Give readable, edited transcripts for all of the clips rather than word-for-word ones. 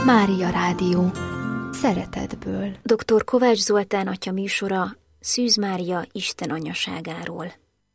Mária Rádió. Szeretetből. Dr. Kovács Zoltán atya műsora Szűz Mária Isten anyaságáról.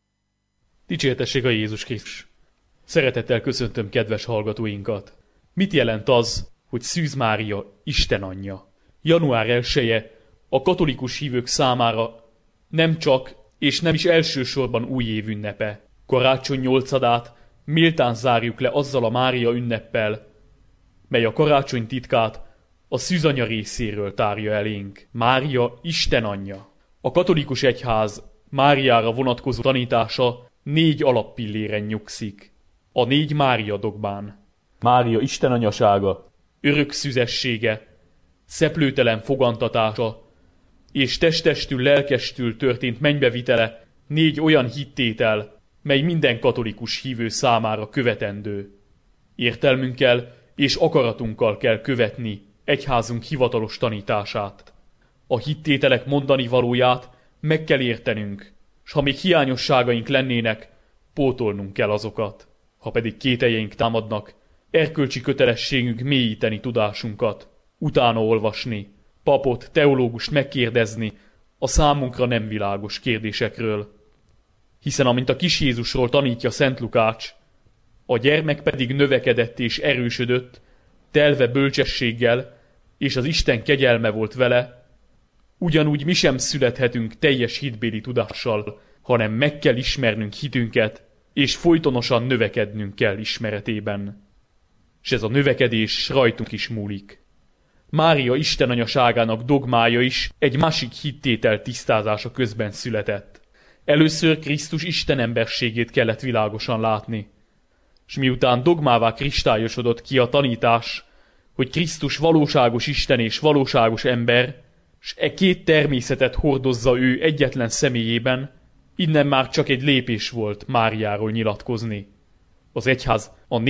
Dicsértessék a Jézus Krisztus! Szeretettel köszöntöm kedves hallgatóinkat! Mit jelent az, hogy Szűz Mária Isten anyja? Január 1-je a katolikus hívők számára nem csak és nem is elsősorban újév ünnepe. Karácsony 8-át méltán zárjuk le azzal a Mária ünneppel, mely a karácsony titkát a szűzanya részéről tárja elénk. Mária Isten anyja. A katolikus egyház Máriára vonatkozó tanítása 4 alappilléren nyugszik. A 4 Mária dogmán. Mária Isten anyasága, örök szüzessége, szeplőtelen fogantatása és testestül, lelkestül történt mennybevitele 4 olyan hittétel, mely minden katolikus hívő számára követendő. Értelmünkkel és akaratunkkal kell követni egyházunk hivatalos tanítását. A hittételek mondani valóját meg kell értenünk, s ha még hiányosságaink lennének, pótolnunk kell azokat. Ha pedig kételjeink támadnak, erkölcsi kötelességünk mélyíteni tudásunkat, utána olvasni, papot, teológust megkérdezni a számunkra nem világos kérdésekről. Hiszen amint a kis Jézusról tanítja Szent Lukács, a gyermek pedig növekedett és erősödött, telve bölcsességgel, és az Isten kegyelme volt vele, ugyanúgy mi sem születhetünk teljes hitbéli tudással, hanem meg kell ismernünk hitünket, és folytonosan növekednünk kell ismeretében. És ez a növekedés rajtunk is múlik. Mária Isten anyaságának dogmája is egy másik hittétel tisztázása közben született. Először Krisztus Isten emberségét kellett világosan látni. És miután dogmává kristályosodott ki a tanítás, hogy Krisztus valóságos Isten és valóságos ember, s e 2 természetet hordozza ő egyetlen személyében, innen már csak egy lépés volt Máriáról nyilatkozni. Az egyház a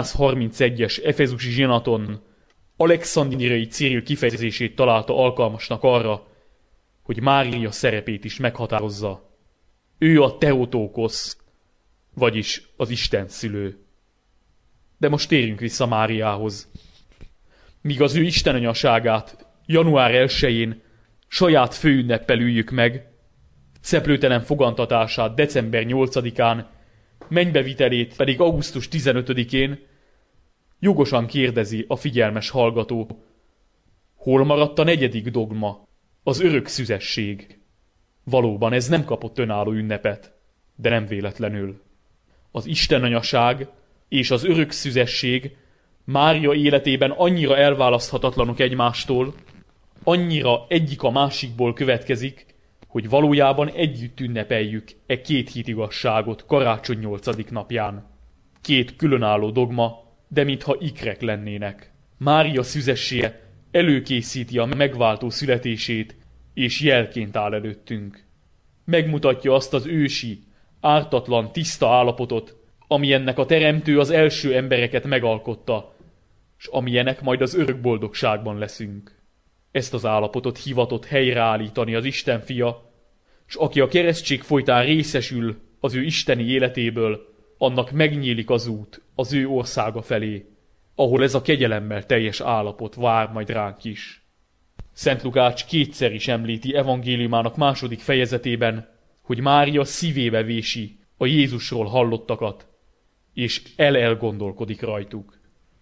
431-es efezusi zsinaton Alexandriai Cyril kifejezését találta alkalmasnak arra, hogy Mária szerepét is meghatározza. Ő a Theotokos, vagyis az Isten szülő. De most térjünk vissza Máriához. Míg az ő istenanyaságát január 1-én saját főünneppel üljük meg, szeplőtelen fogantatását december 8-án, mennybevitelét pedig augusztus 15-én, jogosan kérdezi a figyelmes hallgató, hol maradt a 4. dogma, az örök szüzesség? Valóban ez nem kapott önálló ünnepet, de nem véletlenül. Az istenanyaság és az örök szüzesség Mária életében annyira elválaszthatatlanok egymástól, annyira egyik a másikból következik, hogy valójában együtt ünnepeljük e 2 hitigazságot karácsony 8. napján. 2 különálló dogma, de mintha ikrek lennének. Mária szüzessége előkészíti a megváltó születését, és jelként áll előttünk. Megmutatja azt az ősi, ártatlan, tiszta állapotot, amilyennek a Teremtő az első embereket megalkotta, s amilyenek majd az örök boldogságban leszünk. Ezt az állapotot hivatott helyreállítani az Isten fia, s aki a keresztség folytán részesül az ő isteni életéből, annak megnyílik az út az ő országa felé, ahol ez a kegyelemmel teljes állapot vár majd ránk is. Szent Lukács 2-szer is említi evangéliumának 2. fejezetében, hogy Mária szívébe vési a Jézusról hallottakat, és elgondolkodik rajtuk.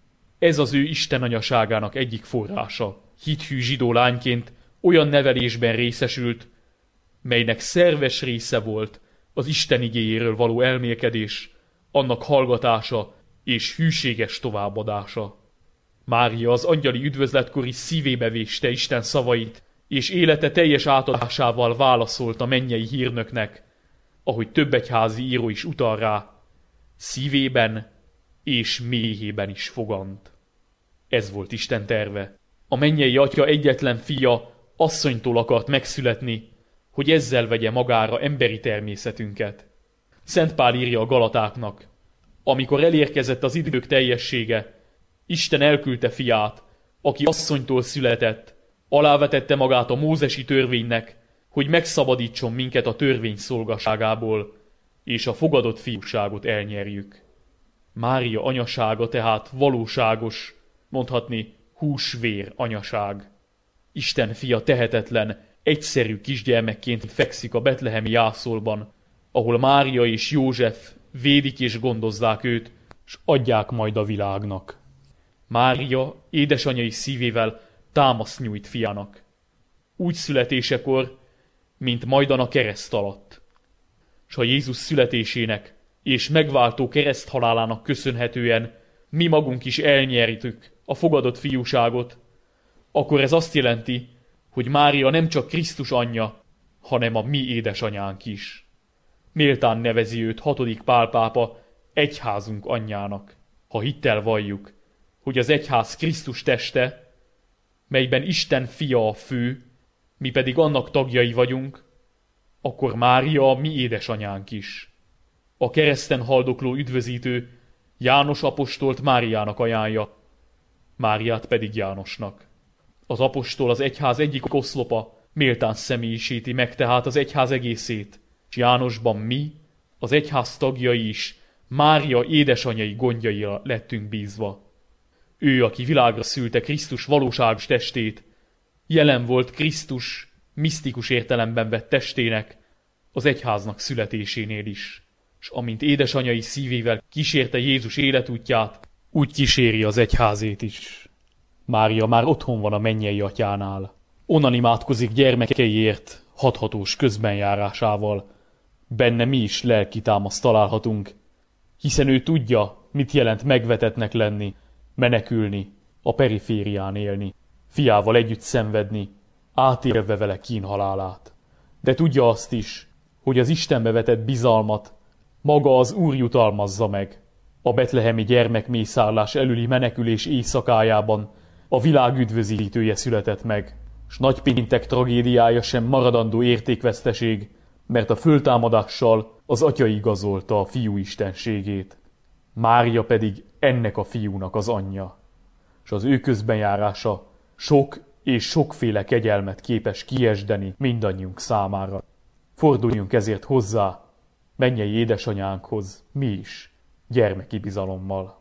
Ez az ő Isten anyaságának egyik forrása. Hithű zsidó lányként olyan nevelésben részesült, melynek szerves része volt az Isten igéjéről való elmélkedés, annak hallgatása és hűséges továbbadása. Mária az angyali üdvözletkor is szívébe véste Isten szavait, és élete teljes átadásával válaszolt a mennyei hírnöknek, ahogy több egyházi író is utal rá, szívében és méhében is fogant. Ez volt Isten terve. A mennyei Atya egyetlen fia asszonytól akart megszületni, hogy ezzel vegye magára emberi természetünket. Szent Pál írja a Galatáknak, amikor elérkezett az idők teljessége, Isten elküldte fiát, aki asszonytól született, alávetette magát a mózesi törvénynek, hogy megszabadítson minket a törvény szolgaságából, és a fogadott fiúságot elnyerjük. Mária anyasága tehát valóságos, mondhatni húsvér anyaság. Isten fia tehetetlen, egyszerű kisgyermekként fekszik a betlehemi jászolban, ahol Mária és József védik és gondozzák őt, s adják majd a világnak. Mária édesanyai szívével támaszt nyújt fiának. Úgy születésekor, mint majdan a kereszt alatt. S ha Jézus születésének és megváltó kereszthalálának köszönhetően mi magunk is elnyertük a fogadott fiúságot, akkor ez azt jelenti, hogy Mária nem csak Krisztus anyja, hanem a mi édesanyánk is. Méltán nevezi őt 6. Pál pápa egyházunk anyjának, ha hittel valljuk, hogy az egyház Krisztus teste, melyben Isten fia a fő, mi pedig annak tagjai vagyunk, akkor Mária a mi édesanyánk is. A kereszten haldokló üdvözítő János apostolt Máriának ajánlja, Máriát pedig Jánosnak. Az apostol az egyház egyik oszlopa, méltán személyisíti meg tehát az egyház egészét, és Jánosban mi, az egyház tagjai is, Mária édesanyai gondjaira lettünk bízva. Ő, aki világra szülte Krisztus valóságos testét, jelen volt Krisztus misztikus értelemben vett testének, az egyháznak születésénél is, s amint édesanyai szívével kísérte Jézus életútját, úgy kíséri az egyházét is. Mária már otthon van a mennyei atyánál. Onnan imádkozik gyermekeiért hathatós közbenjárásával. Benne mi is lelki támaszt találhatunk, hiszen ő tudja, mit jelent megvetettnek lenni, menekülni, a periférián élni, fiával együtt szenvedni, átélve vele kínhalálát. De tudja azt is, hogy az Istenbe vetett bizalmat maga az Úr jutalmazza meg. A betlehemi gyermekmészárlás előli menekülés éjszakájában a világ üdvözítője született meg, s nagypéntek tragédiája sem maradandó értékveszteség, mert a föltámadással az atya igazolta a fiú istenségét. Mária pedig ennek a fiúnak az anyja, s az ő közbenjárása sok és sokféle kegyelmet képes kiesdeni mindannyiunk számára. Forduljunk ezért hozzá, mennyei édesanyánkhoz, mi is, gyermeki bizalommal.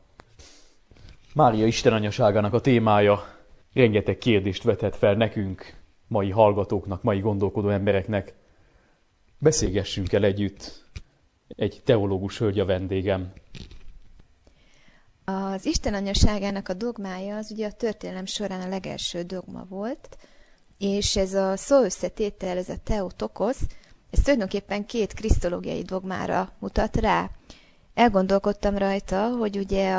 Mária istenanyaságának a témája rengeteg kérdést vethet fel nekünk, mai hallgatóknak, mai gondolkodó embereknek. Beszélgessünk el együtt, egy teológus hölgy a vendégem. Az istenanyaságának a dogmája az ugye a történelem során a legelső dogma volt, és ez a szóösszetétel, ez a Theotokosz, ez tulajdonképpen 2 krisztológiai dogmára mutat rá. Elgondolkodtam rajta, hogy ugye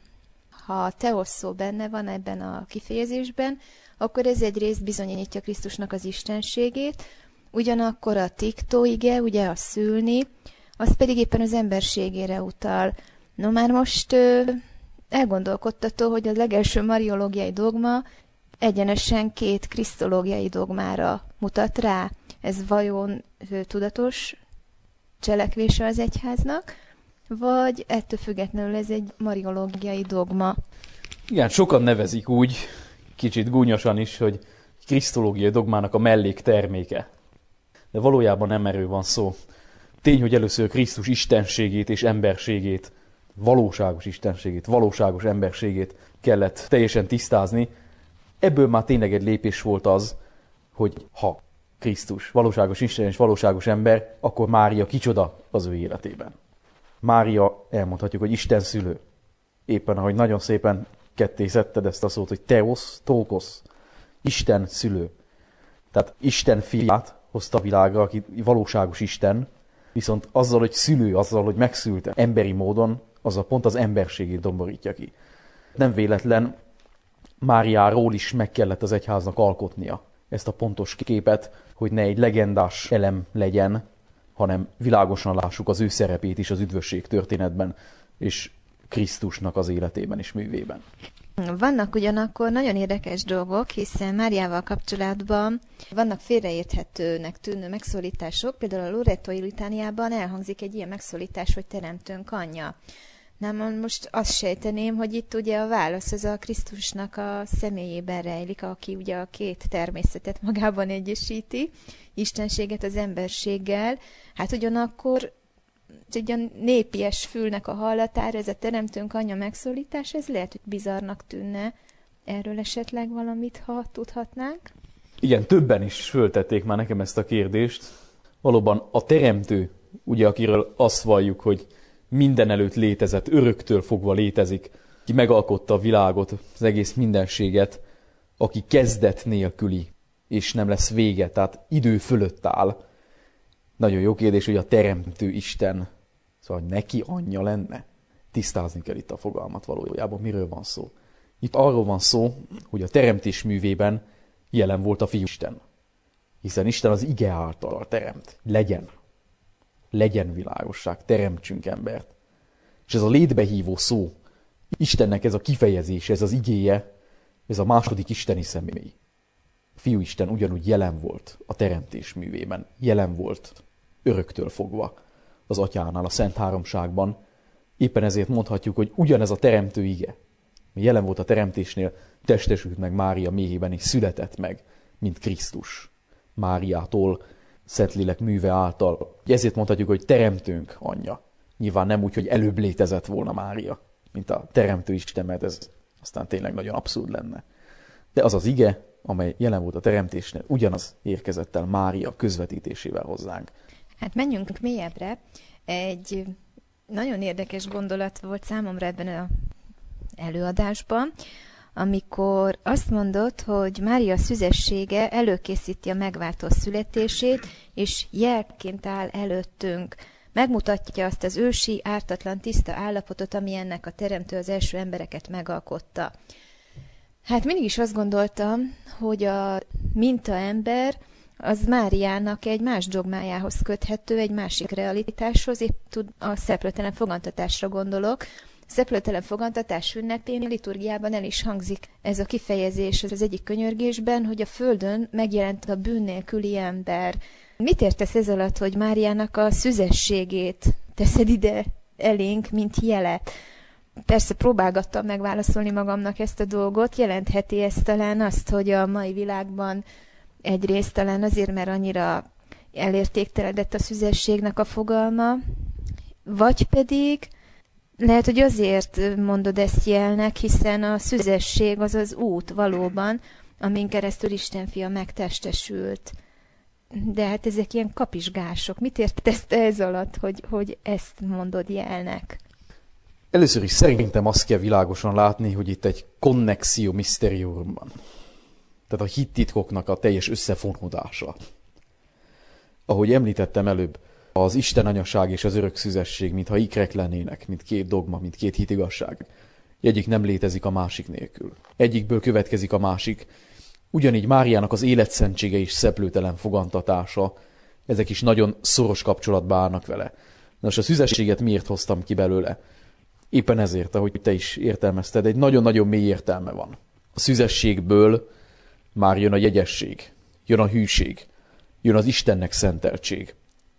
ha a teosz szó benne van ebben a kifejezésben, akkor ez egyrészt bizonyítja Krisztusnak az istenségét, ugyanakkor a tiktóige, ugye a szülni, az pedig éppen az emberségére utal. No már most elgondolkodtató, hogy a legelső mariológiai dogma egyenesen 2 krisztológiai dogmára mutat rá. Ez vajon tudatos cselekvése az egyháznak, vagy ettől függetlenül ez egy mariológiai dogma? Igen, sokan nevezik úgy, kicsit gúnyosan is, hogy krisztológiai dogmának a mellékterméke. De valójában nem erről van szó. Tény, hogy először Krisztus istenségét és emberségét, valóságos istenségét, valóságos emberségét kellett teljesen tisztázni. Ebből már tényleg egy lépés volt az, hogy ha Krisztus valóságos Isten és valóságos ember, akkor Mária kicsoda az ő életében. Mária, elmondhatjuk, hogy Isten szülő. Éppen ahogy nagyon szépen ketté szedted ezt a szót, hogy Theos, Tókosz, Isten szülő. Tehát Isten fiát hozta a világra, aki valóságos Isten, viszont azzal, hogy szülő, azzal, hogy megszülte emberi módon, az a pont az emberségét domborítja ki. Nem véletlen, Máriáról is meg kellett az egyháznak alkotnia ezt a pontos képet, hogy ne egy legendás elem legyen, hanem világosan lássuk az ő szerepét is az üdvösség történetben, és Krisztusnak az életében és művében. Vannak ugyanakkor nagyon érdekes dolgok, hiszen Máriával kapcsolatban vannak félreérthetőnek tűnő megszólítások, például a Lorettoi litániában elhangzik egy ilyen megszólítás, hogy Teremtőnk anyja. Nem, most azt sejteném, hogy itt ugye a válasz az a Krisztusnak a személyében rejlik, aki ugye a 2 természetet magában egyesíti, istenséget az emberséggel. Hát ugyanakkor egy a népies fülnek a hallatára, ez a Teremtőnk anyja megszólítás, ez lehet, hogy bizarrnak tűnne erről esetleg valamit, ha tudhatnánk? Igen, többen is föltették már nekem ezt a kérdést. Valóban a teremtő, ugye akiről azt valljuk, hogy minden előtt létezett, öröktől fogva létezik, ki megalkotta a világot, az egész mindenséget, aki kezdet nélküli, és nem lesz vége, tehát idő fölött áll. Nagyon jó kérdés, hogy a teremtő Isten, szóval neki anyja lenne. Tisztázni kell itt a fogalmat valójában, miről van szó. Itt arról van szó, hogy a teremtés művében jelen volt a Fiúisten. Hiszen Isten az ige által teremt. Legyen világosság, teremtsünk embert. És ez a létbehívó szó, Istennek ez a kifejezés, ez az igéje, ez a második isteni személy. A Fiúisten ugyanúgy jelen volt a teremtés művében, jelen volt öröktől fogva az Atyánál, a Szent Háromságban. Éppen ezért mondhatjuk, hogy ugyanez a teremtő ige, jelen volt a teremtésnél, testesült meg Mária méhében, és született meg, mint Krisztus. Máriától, Szentlélek műve által. Ezért mondhatjuk, hogy teremtőnk anyja. Nyilván nem úgy, hogy előbb létezett volna Mária, mint a teremtő Isten, mert ez aztán tényleg nagyon abszurd lenne. De az az ige, amely jelen volt a teremtésnél, ugyanaz érkezett el Mária közvetítésével hozzánk. Hát menjünk mélyebbre. Egy nagyon érdekes gondolat volt számomra ebben az előadásban, amikor azt mondott, hogy Mária szüzessége előkészíti a megváltó születését, és jelként áll előttünk. Megmutatja azt az ősi, ártatlan, tiszta állapotot, ami ennek a teremtő az első embereket megalkotta. Hát mindig is azt gondoltam, hogy a mintaember az Máriának egy más dogmájához köthető, egy másik realitáshoz, épp a szeplőtelen fogantatásra gondolok. A szeplőtelen fogantatás ünnepén a liturgiában el is hangzik ez a kifejezés az egyik könyörgésben, hogy a földön megjelent a bűn nélküli ember. Mit értesz ez alatt, hogy Máriának a szüzességét teszed ide elénk, mint jelet? Persze próbálgattam megválaszolni magamnak ezt a dolgot, jelentheti ez talán azt, hogy a mai világban egyrészt talán azért, mert annyira elértéktelenedett a szüzességnek a fogalma, vagy pedig lehet, hogy azért mondod ezt jelnek, hiszen a szüzesség az az út valóban, amin keresztül Isten fia megtestesült. De hát ezek ilyen kapizsgások. Mit értesz te ez alatt, hogy ezt mondod jelnek? Először is szerintem azt kell világosan látni, hogy itt egy connexio mysterium van. Tehát a hittitkoknak a teljes összefonódása. Ahogy említettem előbb, az Isten anyaság és az örök szüzesség, mintha ikrek lennének, mint két dogma, mint két hitigasság. Egyik nem létezik a másik nélkül. Egyikből következik a másik. Ugyanígy Máriának az életszentsége és szeplőtelen fogantatása, ezek is nagyon szoros kapcsolatba állnak vele. Nos, a szüzességet miért hoztam ki belőle? Éppen ezért, ahogy te is értelmezted, egy nagyon-nagyon mély értelme van. A szüzességből már jön a jegyesség, jön a hűség, jön az Istennek szenteltség.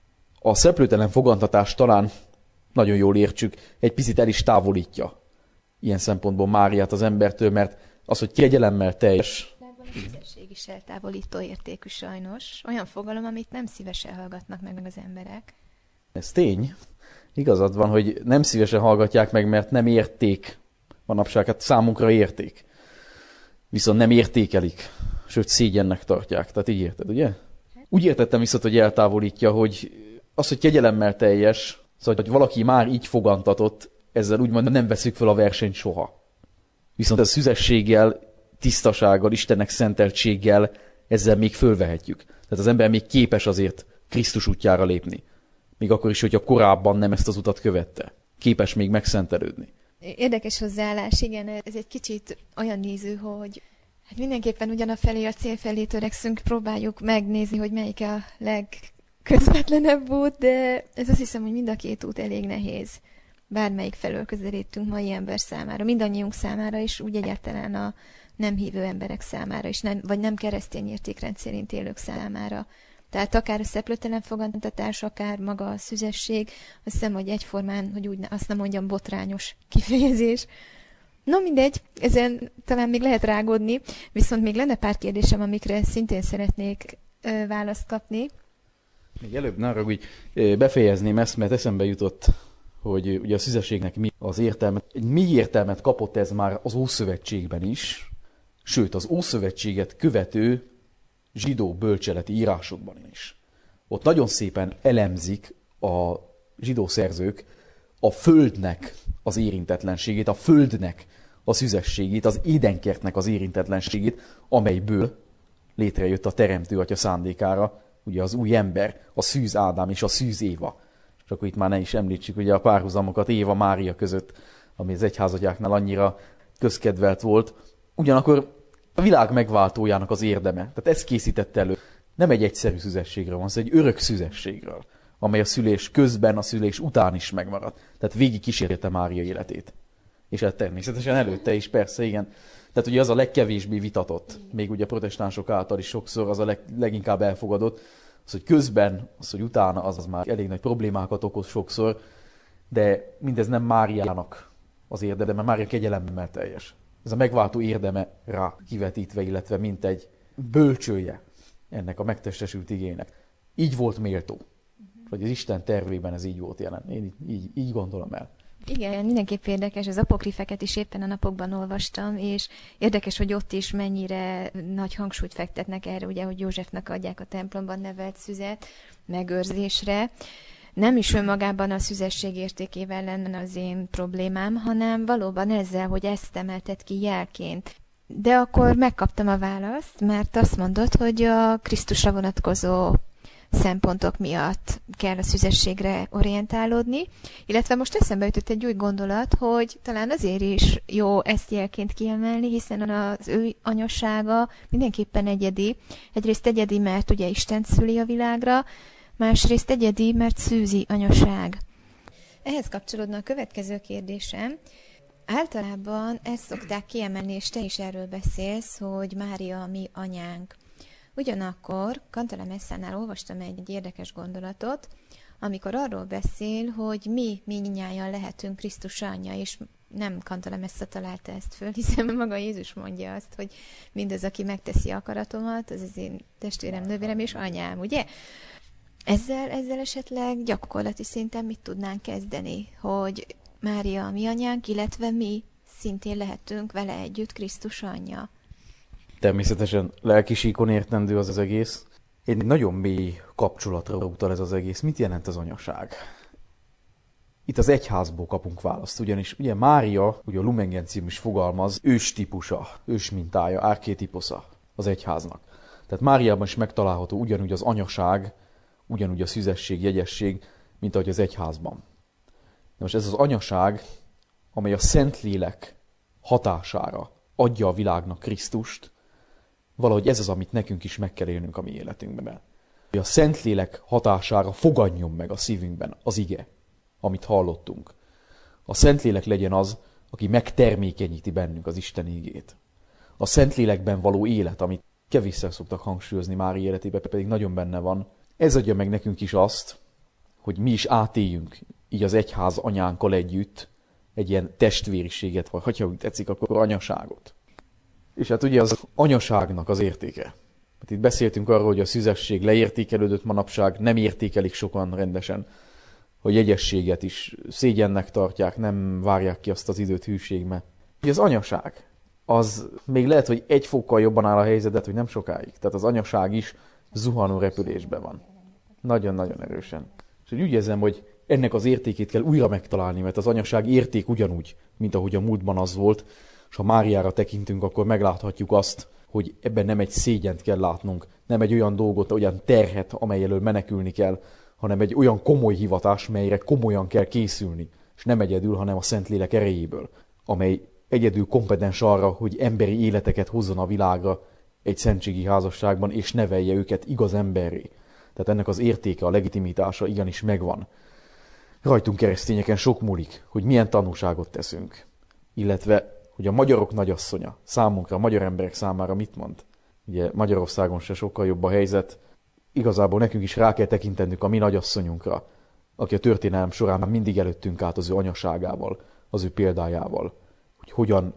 A szeplőtelen fogantatás talán, nagyon jól értsük, egy picit el is távolítja ilyen szempontból Máriát az embertől, mert az, hogy kegyelemmel teljes... A szüzesség is eltávolító értékű sajnos. Olyan fogalom, amit nem szívesen hallgatnak meg az emberek. Ez tény. Igazad van, hogy nem szívesen hallgatják meg, mert nem érték. Manapság hát számunkra érték. Viszont nem értékelik, sőt szégyennek tartják. Tehát így érted, ugye? Úgy értettem viszont, hogy eltávolítja, hogy az, hogy kegyelemmel teljes, szóval, hogy valaki már így fogantatott, ezzel úgymond nem veszük fel a versenyt soha. Viszont a szüzességgel, tisztasággal, Istennek szenteltséggel ezzel még fölvehetjük. Tehát az ember még képes azért Krisztus útjára lépni. Még akkor is, hogyha korábban nem ezt az utat követte. Képes még megszentelődni. Érdekes hozzáállás, igen, ez egy kicsit olyan néző, hogy hát mindenképpen ugyanafelé a cél felé törekszünk, próbáljuk megnézni, hogy melyik a legközvetlenebb út, de ez azt hiszem, hogy mind a két út elég nehéz. Bármelyik felől közelítünk mai ember számára, mindannyiunk számára, és úgy egyáltalán a nem hívő emberek számára, és vagy nem keresztény értékrend szerint élők számára. Tehát akár a szeplőtelen fogantatás, akár maga a szüzesség, azt hiszem, hogy egyformán, hogy úgy azt nem mondjam, botrányos kifejezés. No mindegy, ezen talán még lehet rágódni, viszont még lenne pár kérdésem, amikre szintén szeretnék választ kapni. Még előbb ne arra, hogy befejezném ezt, mert eszembe jutott, hogy ugye a szüzességnek mi az értelme. Egy mély értelmet kapott ez már az Ószövetségben is, sőt az Ószövetséget követő zsidó bölcseleti írásokban is. Ott nagyon szépen elemzik a zsidó szerzők a földnek az érintetlenségét, a földnek a szüzességét, az édenkertnek az érintetlenségét, amelyből létrejött a Teremtő Atya szándékára, ugye az új ember, a szűz Ádám és a szűz Éva. És akkor itt már ne is említsük ugye a párhuzamokat Éva Mária között, ami az egyházatyáknál annyira közkedvelt volt. Ugyanakkor a világ megváltójának az érdeme. Tehát ez készítette elő. Nem egy egyszerű szüzességről van szó, egy örök szüzességről, amely a szülés közben, a szülés után is megmaradt. Tehát végig kísérte Mária életét. És hát természetesen előtte is, persze, igen. Tehát ugye az a legkevésbé vitatott, még ugye a protestánsok által is sokszor az a leginkább elfogadott, az, hogy közben, az, hogy utána, az már elég nagy problémákat okoz sokszor, de mindez nem Máriának az érdeme, mert Mária kegyelemmel teljes. Ez a megváltó érdeme rá kivetítve, illetve mint egy bölcsője ennek a megtestesült igének. Így volt méltó. Vagy az Isten tervében ez így volt jelen. Én így gondolom el. Igen, mindenképp érdekes, az apokrifeket is éppen a napokban olvastam, és érdekes, hogy ott is mennyire nagy hangsúlyt fektetnek erre, ugye, hogy Józsefnek adják a templomban nevelt szüzet megőrzésre. Nem is önmagában a szüzesség értékével lenne az én problémám, hanem valóban ezzel, hogy ezt emelted ki jelként. De akkor megkaptam a választ, mert azt mondod, hogy a Krisztusra vonatkozó szempontok miatt kell a szüzességre orientálódni, illetve most eszembe jutott egy új gondolat, hogy talán azért is jó ezt jelként kiemelni, hiszen az ő anyassága mindenképpen egyedi. Egyrészt egyedi, mert ugye Isten szüli a világra, másrészt egyedi, mert szűzi anyaság. Ehhez kapcsolódna a következő kérdésem. Általában ezt szokták kiemelni, és te is erről beszélsz, hogy Mária a mi anyánk. Ugyanakkor Kantala Messzánál olvastam egy érdekes gondolatot, amikor arról beszél, hogy mi mindnyájan lehetünk Krisztus anyja, és nem Kantala Messa találta ezt föl, hiszen maga Jézus mondja azt, hogy mindaz, aki megteszi akaratomat, az az én testvérem, nővérem és anyám, ugye? Ezzel esetleg gyakorlati szinten mit tudnánk kezdeni, hogy Mária a mi anyánk, illetve mi szintén lehetünk vele együtt Krisztus anyja. Természetesen lelkisíkon értendő az egész. Egy nagyon mély kapcsolatra utal ez az egész. Mit jelent az anyaság? Itt az egyházból kapunk választ, ugyanis ugye Mária, ugye a Lumen Gentium is fogalmaz, őstípusa, ősmintája, archétiposza az egyháznak. Tehát Máriában is megtalálható ugyanúgy az anyaság, ugyanúgy a szüzesség, jegyesség, mint ahogy az egyházban. De most ez az anyaság, amely a Szentlélek hatására adja a világnak Krisztust, valahogy ez az, amit nekünk is meg kell élnünk a mi életünkben. Hogy a Szentlélek hatására fogadjon meg a szívünkben az ige, amit hallottunk. A Szentlélek legyen az, aki megtermékenyíti bennünk az Isten igét. A Szentlélekben való élet, amit kevésszer szoktak hangsúlyozni Mária életében, pedig nagyon benne van, ez adja meg nekünk is azt, hogy mi is átéljünk így az egyház anyánkkal együtt egy ilyen testvériséget, vagy ha úgy tetszik, akkor anyaságot. És hát ugye az anyaságnak az értéke. Hát itt beszéltünk arról, hogy a szüzesség leértékelődött manapság, nem értékelik sokan rendesen, hogy jegyességet is szégyennek tartják, nem várják ki azt az időt hűségbe. Ugye az anyaság, az még lehet, hogy egy fokkal jobban áll a helyzetet, hogy nem sokáig. Tehát az anyaság is zuhanó repülésben van. Nagyon-nagyon erősen. És úgy érzem, hogy ennek az értékét kell újra megtalálni, mert az anyaság érték ugyanúgy, mint ahogy a múltban az volt, és ha Máriára tekintünk, akkor megláthatjuk azt, hogy ebben nem egy szégyent kell látnunk, nem egy olyan dolgot, olyan terhet, amely elől menekülni kell, hanem egy olyan komoly hivatás, melyre komolyan kell készülni, és nem egyedül, hanem a Szentlélek erejéből, amely egyedül kompetens arra, hogy emberi életeket hozzon a világra egy szentségi házasságban, és nevelje őket igaz emberré. Tehát ennek az értéke, a legitimitása igenis megvan. Rajtunk keresztényeken sok múlik, hogy milyen tanúságot teszünk, illetve hogy a magyarok nagyasszonya számunkra, a magyar emberek számára mit mond. Ugye Magyarországon se sokkal jobb a helyzet, igazából nekünk is rá kell tekintenünk a mi nagyasszonyunkra, aki a történelem során már mindig előttünk állt az ő anyaságával, az ő példájával, hogy hogyan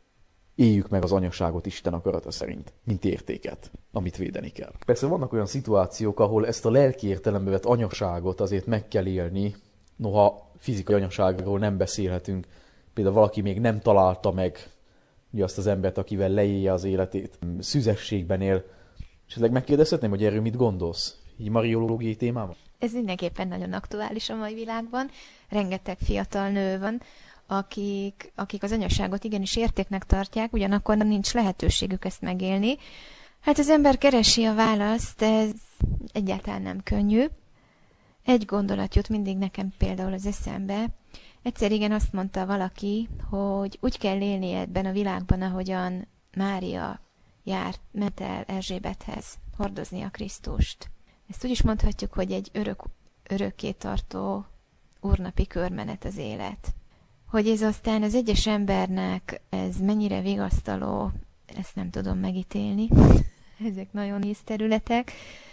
éljük meg az anyaságot Isten akarata szerint, mint értéket, amit védeni kell. Persze vannak olyan szituációk, ahol ezt a lelki értelembe vett anyaságot azért meg kell élni, noha fizikai anyaságról nem beszélhetünk, például valaki még nem találta meg ugye azt az embert, akivel leélje az életét, szüzességben él. Esetleg megkérdezhetném, hogy erről mit gondolsz? Így mariológiai témában? Ez mindenképpen nagyon aktuális a mai világban. Rengeteg fiatal nő van, akik az anyaságot igenis értéknek tartják, ugyanakkor nincs lehetőségük ezt megélni. Hát az ember keresi a választ, de ez egyáltalán nem könnyű. Egy gondolat jut mindig nekem például az eszembe. Egyszer igen azt mondta valaki, hogy úgy kell élni ebben a világban, ahogyan Mária ment el Erzsébethez hordozni a Krisztust. Ezt úgy is mondhatjuk, hogy egy örökké tartó úrnapi körmenet az élet. Hogy ez aztán az egyes embernek ez mennyire vigasztaló, ezt nem tudom megítélni. Ezek nagyon nehéz területek.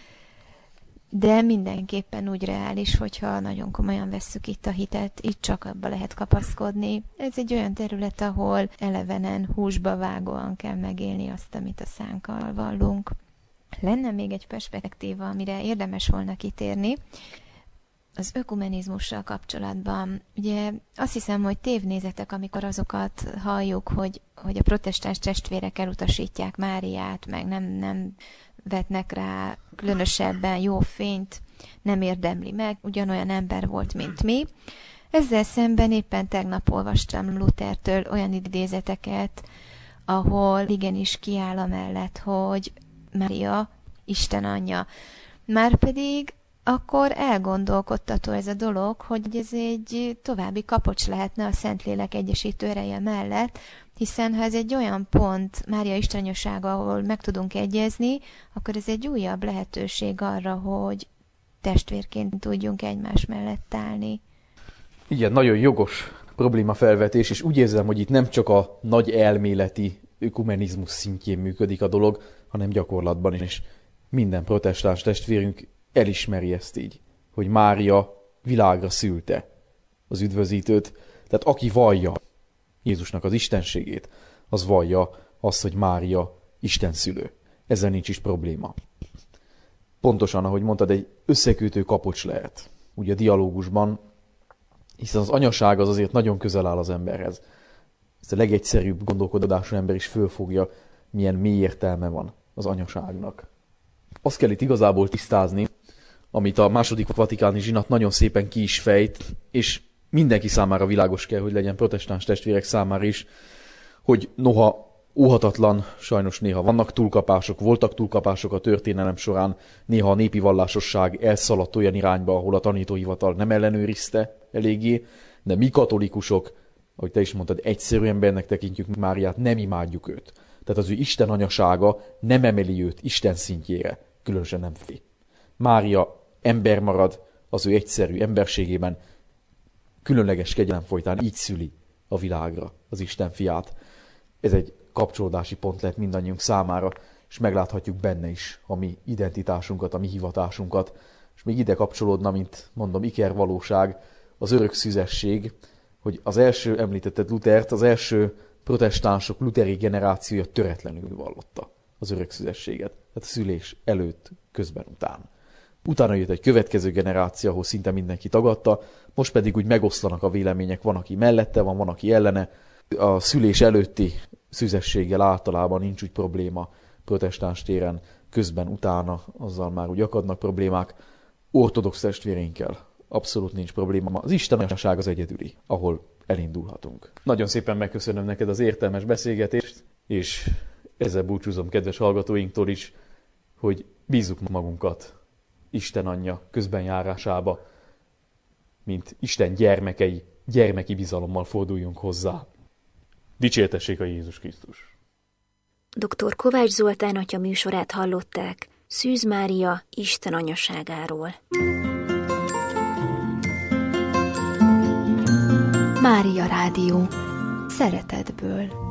De mindenképpen úgy reális, hogyha nagyon komolyan vesszük itt a hitet, itt csak abba lehet kapaszkodni. Ez egy olyan terület, ahol elevenen, húsba vágóan kell megélni azt, amit a szánkkal vallunk. Lenne még egy perspektíva, amire érdemes volna kitérni, az ökumenizmussal kapcsolatban. Ugye azt hiszem, hogy tévnézetek, amikor azokat halljuk, hogy a protestáns testvérek elutasítják Máriát, meg nem vetnek rá különösebben jó fényt, nem érdemli meg, ugyanolyan ember volt, mint mi. Ezzel szemben éppen tegnap olvastam Luthertől olyan idézeteket, ahol igenis kiáll amellett, hogy Mária Isten anyja. Márpedig akkor elgondolkodtató ez a dolog, hogy ez egy további kapocs lehetne a Szentlélek egyesítő ereje mellett, hiszen ha ez egy olyan pont, Mária istenanyasága, ahol meg tudunk egyezni, akkor ez egy újabb lehetőség arra, hogy testvérként tudjunk egymás mellett állni. Igen, nagyon jogos problémafelvetés, és úgy érzem, hogy itt nem csak a nagy elméleti ökumenizmus szintjén működik a dolog, hanem gyakorlatban is. Minden protestáns testvérünk elismeri ezt így, hogy Mária világra szülte az üdvözítőt, tehát aki vallja Jézusnak az istenségét, az vallja azt, hogy Mária Isten szülő. Ezzel nincs is probléma. Pontosan, ahogy mondtad, egy összekötő kapocs lehet, ugye a dialógusban, hiszen az anyaság az azért nagyon közel áll az emberhez. Ezt a legegyszerűbb gondolkodású ember is fölfogja, milyen mély értelme van az anyaságnak. Azt kell itt igazából tisztázni, amit a második vatikáni zsinat nagyon szépen ki is fejt, és mindenki számára világos kell, hogy legyen, protestáns testvérek számára is, hogy noha óhatatlan, sajnos néha vannak túlkapások, voltak túlkapások a történelem során, néha a népi vallásosság elszaladt olyan irányba, ahol a tanítóhivatal nem ellenőrizte eléggé, de mi katolikusok, ahogy te is mondtad, egyszerű embernek tekintjük Máriát, nem imádjuk őt. Tehát az ő Isten anyasága nem emeli őt Isten szintjére, különösen nem fé. Mária ember marad az ő egyszerű emberségében, különleges kegyelem folytán így szüli a világra az Isten fiát. Ez egy kapcsolódási pont lehet mindannyiunk számára, és megláthatjuk benne is a mi identitásunkat, a mi hivatásunkat. És még ide kapcsolódna, mint mondom, ikervalóság, az örök szüzesség, hogy az első, említetted Luthert, az első protestánsok lutheri generációja töretlenül vallotta az örök szüzességet. Tehát a szülés előtt, közben, után. Utána jött egy következő generáció, ahol szinte mindenki tagadta, most pedig úgy megoszlanak a vélemények, van, aki mellette van aki ellene. A szülés előtti szüzességgel általában nincs úgy probléma protestáns téren, közben, utána, azzal már úgy akadnak problémák. Ortodox testvéreinkkel abszolút nincs probléma. Az istenanyaság az egyedüli, ahol elindulhatunk. Nagyon szépen megköszönöm neked az értelmes beszélgetést, és ezzel búcsúzom kedves hallgatóinktól is, hogy bízzuk magunkat Isten anyja közbenjárásába, mint Isten gyermekei, gyermeki bizalommal forduljunk hozzá. Dicsértessék a Jézus Krisztus! Dr. Kovács Zoltán atya műsorát hallották Szűz Mária Isten anyaságáról. Mária Rádió. Szeretetből.